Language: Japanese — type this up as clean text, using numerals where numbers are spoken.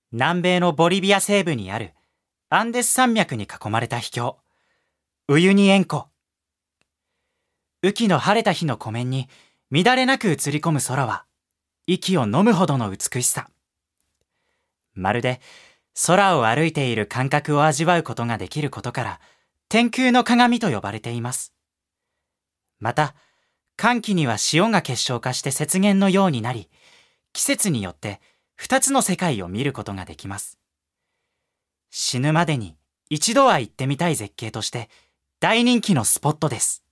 南米のボリビア西部にあるアンデス山脈に囲まれた秘境、ウユニ塩湖。雨季の晴れた日の湖面に乱れなく映り込む空は、息を飲むほどの美しさ。まるで空を歩いている感覚を味わうことができることから、天空の鏡と呼ばれています。また、乾季には潮が結晶化して雪原のようになり、季節によって二つの世界を見ることができます。死ぬまでに一度は行ってみたい絶景として大人気のスポットです。